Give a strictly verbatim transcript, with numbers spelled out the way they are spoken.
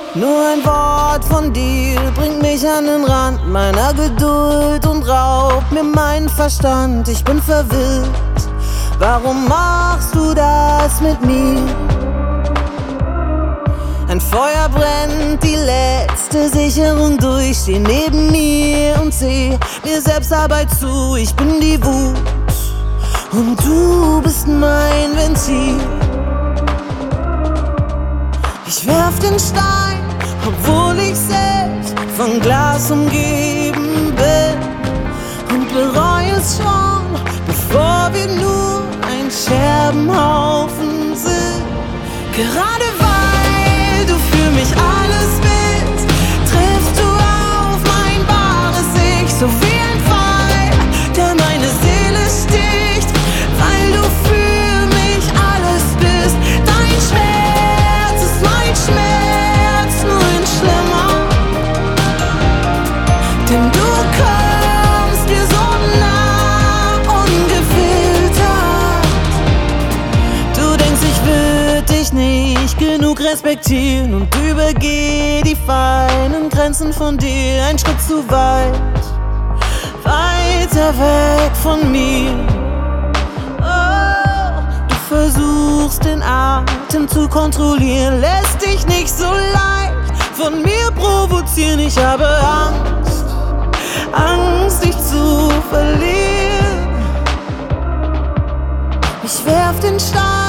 Nur ein Wort von dir bringt mich an den Rand meiner Geduld und raubt mir meinen Verstand. Ich bin verwirrt, warum machst du das mit mir? Ein Feuer brennt, die letzte Sicherung durch. Steh neben mir und seh mir selbst dabei zu. Ich bin die Wut und du bist mein Ventil. Ich werf den Stein, obwohl ich selbst von Glas umgeben bin, und bereue es schon, bevor wir nur ein Scherbenhaufen sind. Gerade weil du für mich alles bist, triffst du auf mein wahres Ich, so wie ein Pfeil, der meine Seele sticht, weil du für mich alles bist. Dein Schmerz ist mein Schmerz, nur ein schlimmer, denn du kommst mir so nah, ungefiltert. Du denkst, ich würd dich nicht genug respektieren und übergeh die feinen Grenzen von dir. Ein Schritt zu weit, weiter weg von mir. Oh, du versuchst den Atem zu kontrollieren, lässt dich nicht so leicht von mir provozieren. Ich habe Angst, Angst dich zu verlieren. Ich werf den Stein,